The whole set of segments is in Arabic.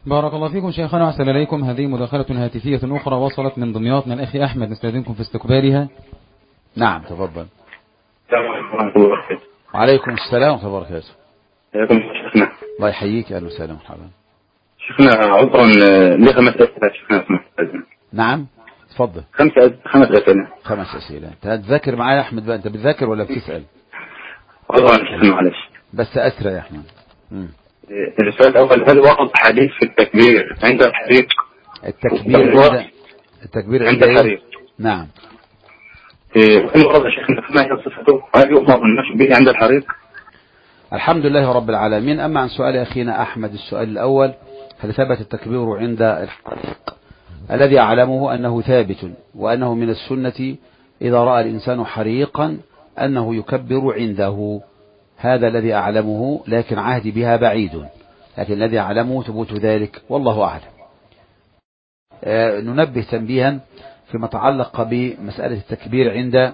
بارك الله فيكم شيخنا وأحسن إليكم. هذه مداخلة هاتفية أخرى وصلت من دمياط من الأخ أحمد، نستأذنكم في استقبالها. نعم تفضل. السلام عليكم ورحمة الله وبركاته. وعليكم السلام ورحمة الله وبركاته. حياكم شيخنا. الله يحييك، أهلا وسهلا مرحبا. شيخنا عذرا لي 5 أسئلة شيخنا. نعم تفضل. 5 أسئلة. 5 أسئلة. أنت هتذاكر معايا يا أحمد بقى؟ أنت بتذاكر ولا بتسأل؟ عذرا شيخنا معلش. بس أسرع يا أحمد. السؤال الأول، هل ورد حديث في التكبير عند الحريق؟ التكبير عند الحريق. نعم. هل ورد شيخنا ما هي صفته؟ هل يؤمر الناس به عند الحريق؟ الحمد لله رب العالمين. أما عن سؤال أخينا أحمد، السؤال الأول، هل ثبت التكبير عند الحريق؟ الذي أعلمه أنه ثابت، وأنه من السنة إذا رأى الإنسان حريقا أنه يكبر عنده. هذا الذي أعلمه، لكن عهدي بها بعيد، لكن الذي أعلمه ثبوت ذلك والله أعلم. ننبه تنبيها فيما تعلق بمسألة التكبير عند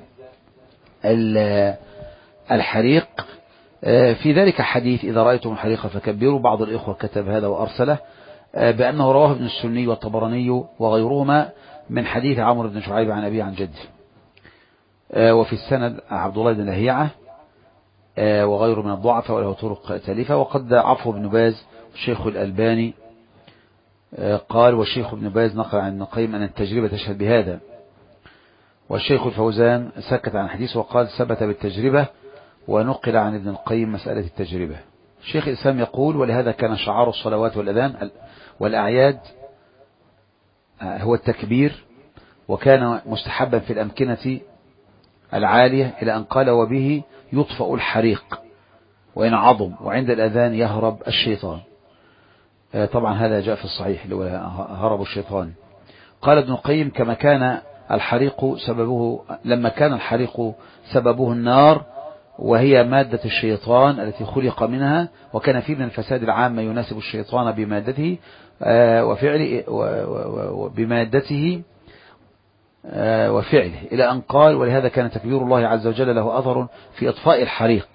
الحريق. في ذلك حديث إذا رأيتم الحريق فكبروا، بعض الإخوة كتب هذا وأرسله بأنه رواه ابن السني والطبراني وغيرهما من حديث عمرو بن شعيب عن أبيه عن جده، وفي السند عبد الله بن لهيعة وغيره من الضعفاء وله طرق تالفة. وقد ضعفه ابن باز والشيخ الألباني قال، والشيخ ابن باز نقل عن ابن القيم أن التجربة تشهد بهذا، والشيخ الفوزان سكت عن حديث وقال ثبت بالتجربة، ونقل عن ابن القيم مسألة التجربة. الشيخ الإسلام يقول ولهذا كان شعار الصلوات والأذان والأعياد هو التكبير، وكان مستحبا في الأمكنة العالية إلى أن قال وبه يطفأ الحريق وإن عظم، وعند الأذان يهرب الشيطان. طبعا هذا جاء في الصحيح اللي هو هرب الشيطان. قال ابن القيم كما كان الحريق سببه، لما كان الحريق سببه النار وهي مادة الشيطان التي خلق منها، وكان فيه من الفساد العام ما يناسب الشيطان بمادته وفعله وفعله إلى أن قال ولهذا كان تكبير الله عز وجل له أثر في إطفاء الحريق،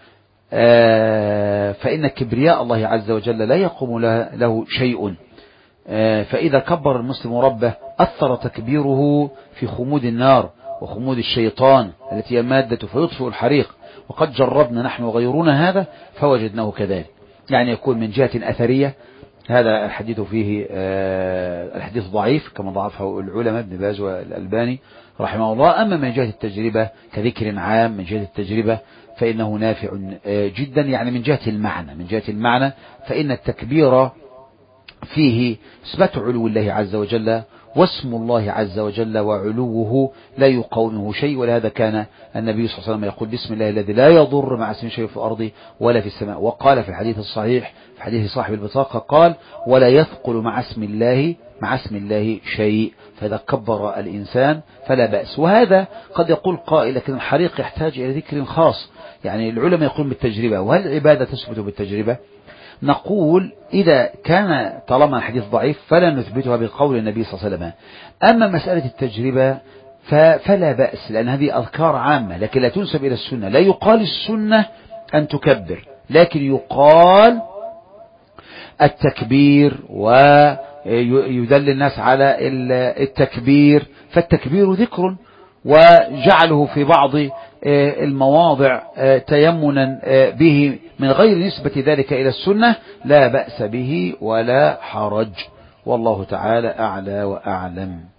فإن كبرياء الله عز وجل لا يقوم له شيء، فإذا كبر المسلم ربه أثر تكبيره في خمود النار وخمود الشيطان التي هي مادة فيطفئ الحريق. وقد جربنا نحن وغيرنا هذا فوجدناه كذلك، يعني يكون من جهة أثرية هذا الحديث فيه الحديث ضعيف كما ضعفه العلماء ابن باز والألباني رحمه الله. أما من جهة التجربة كذكر عام من جهة التجربة فإنه نافع جدا، يعني من جهة المعنى فإن التكبير فيه إثبات علو الله عز وجل، واسم الله عز وجل وعلوه لا يقاومه شيء. ولهذا كان النبي صلى الله عليه وسلم يقول بسم الله الذي لا يضر مع اسمه شيء في الأرض ولا في السماء. وقال في الحديث الصحيح في حديث صاحب البطاقة قال ولا يثقل مع اسم الله شيء. فإذا كبر الإنسان فلا بأس. وهذا قد يقول قائل لكن الحريق يحتاج إلى ذكر خاص، يعني العلماء يقولون بالتجربة، وهل العبادة تثبت بالتجربة؟ نقول إذا كان طالما الحديث ضعيف فلا نثبتها بقول النبي صلى الله عليه وسلم. أما مسألة التجربة فلا بأس، لأن هذه أذكار عامة لكن لا تنسب إلى السنة. لا يقال السنة أن تكبر، لكن يقال التكبير ويدل الناس على التكبير، فالتكبير ذكر، وجعله في بعض المواضع تيمنا به من غير نسبة ذلك إلى السنة لا بأس به ولا حرج، والله تعالى أعلى وأعلم.